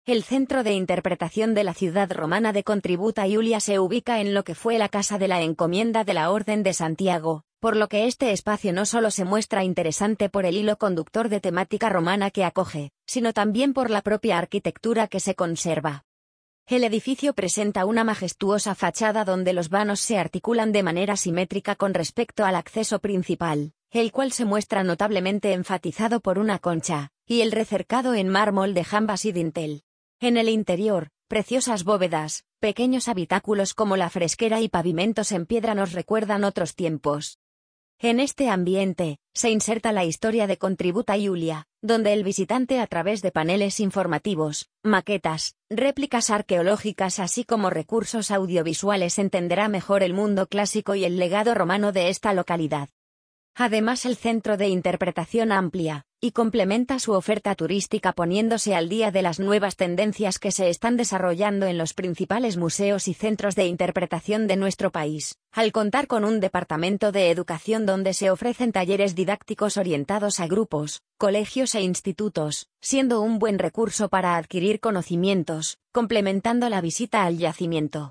El centro de interpretación de la ciudad romana de Contributa Iulia se ubica en lo que fue la Casa de la Encomienda de la Orden de Santiago, por lo que este espacio no solo se muestra interesante por el hilo conductor de temática romana que acoge, sino también por la propia arquitectura que se conserva. El edificio presenta una majestuosa fachada donde los vanos se articulan de manera simétrica con respecto al acceso principal, el cual se muestra notablemente enfatizado por una concha, y el recercado en mármol de jambas y dintel. En el interior, preciosas bóvedas, pequeños habitáculos como la fresquera y pavimentos en piedra nos recuerdan otros tiempos. En este ambiente, se inserta la historia de Contributa Iulia, donde el visitante a través de paneles informativos, maquetas, réplicas arqueológicas así como recursos audiovisuales entenderá mejor el mundo clásico y el legado romano de esta localidad. Además, el centro de interpretación amplia y complementa su oferta turística poniéndose al día de las nuevas tendencias que se están desarrollando en los principales museos y centros de interpretación de nuestro país, al contar con un departamento de educación donde se ofrecen talleres didácticos orientados a grupos, colegios e institutos, siendo un buen recurso para adquirir conocimientos, complementando la visita al yacimiento.